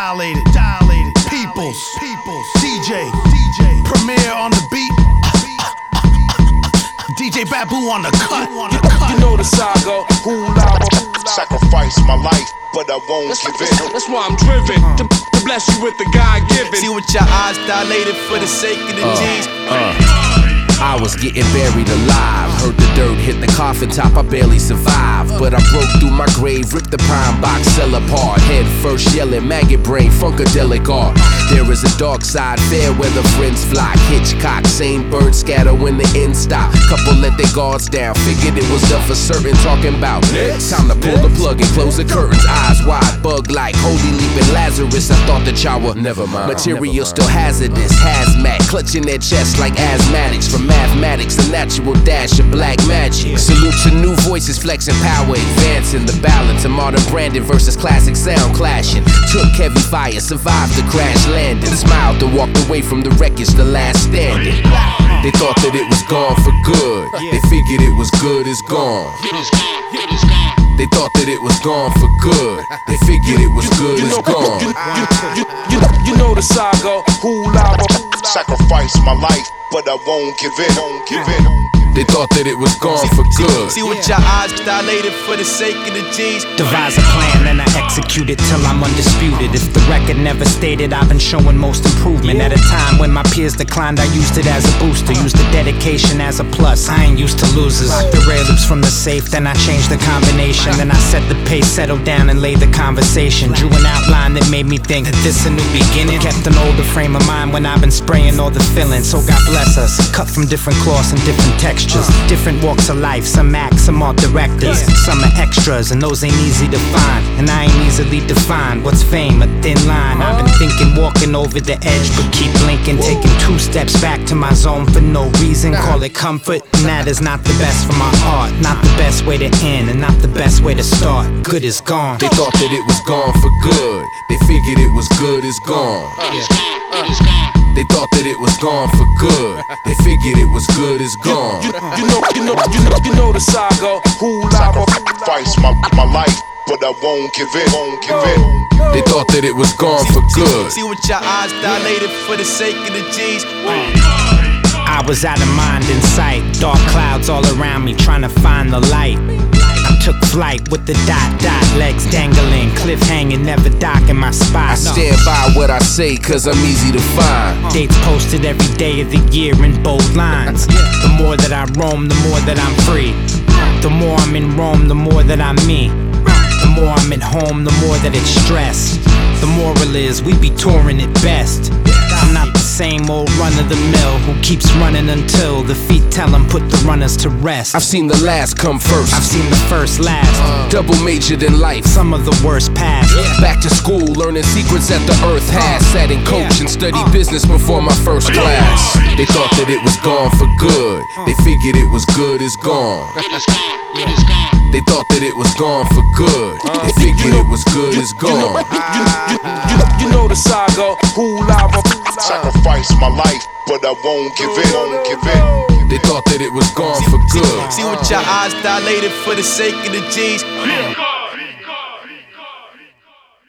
dilated. Peoples, DJ, Premier on the beat. DJ Babu on the cut. You know the saga, who lava. Sacrifice my life, but I won't give in. That's why I'm driven to bless you with the God-given. See what your eyes dilated for the sake of the G's. I was getting buried alive. Heard the dirt hit the coffin top, I barely survived. But I broke through my grave, ripped the pine box cell apart. Head first yelling, maggot brain, funkadelic art. There is a dark side, fair weather friends flock. Hitchcock, same bird scatter when the end stop. Couple let their guards down, figured it was done for certain. Talking about time to pull the plug and close the curtains. Eyes wide, bug like holy leaping Lazarus. I thought that y'all were material still hazardous. Hazmat, clutching their chest like asthmatics. From mathematics, a natural dash of black magic. Salute to new voices flexing power, advancing the balance of modern branding versus classic sound clashing. Took heavy fire, survived the crash landing. Smiled and walked away from the wreckage, the last standing. They thought that it was gone for good. They figured it was good as gone. They thought that it was gone for good. They figured it was good as gone. You know the saga, who lava. Sacrifice my life, but I won't give in. They thought that it was gone for good. See what your eyes dilated for the sake of the G's. Devise a plan and I execute it till I'm undisputed. If the record never stated, I've been showing most improvement. At a time when my peers declined, I used it as a booster. Used the dedication as a plus, I ain't used to losers. Locked the rare loops from the safe, then I changed the combination. Then I set the pace, settled down and laid the conversation. Drew an outline that made me think that this a new beginning. Kept an older frame of mind when I've been spraying all the fillings. So God bless us, cut from different cloths and different textures. Different walks of life, some act, some art directors. Some are extras and those ain't easy to find. And I ain't easily defined. What's fame? A thin line. I've been thinking, walking over the edge, but keep blinking. Taking 2 steps back to my zone for no reason. Call it comfort, and that is not the best for my art. Not the best way to end, and not the best way to start. Good is gone. They thought that it was gone for good. They figured it was good as gone. They thought that it was gone for good. They figured it was good as gone. You know the saga, who lava. Sacrifice my life, but I won't give in. They thought that it was gone for good. See what your eyes dilated for the sake of the G's. I was out of mind in sight. Dark clouds all around me, trying to find the light. I took flight with the dot, legs dangling, cliff hanging, never docking my spot. I stand by what I say, cause I'm easy to find. Dates posted every day of the year in bold lines. The more that I roam, the more that I'm free. The more I'm in Rome, the more that I'm me. The more I'm at home, the more that it's stress. The moral is, we be touring at best. I'm not the same old run-of-the-mill who keeps running until the feet tell him put the runners to rest. I've seen the last come first. I've seen the first last. Double majored in life. Some of the worst past. Back to school, learning secrets that the earth has. Sat in coach and studied business before my first class. They thought that it was gone for good. They figured it was good as gone. They thought that it was gone for good. They figured it was good as gone. You know the saga, who lava. Sacrifice my life, but I won't give in. They thought that it was gone for good. See what your eyes dilated for the sake of the G's.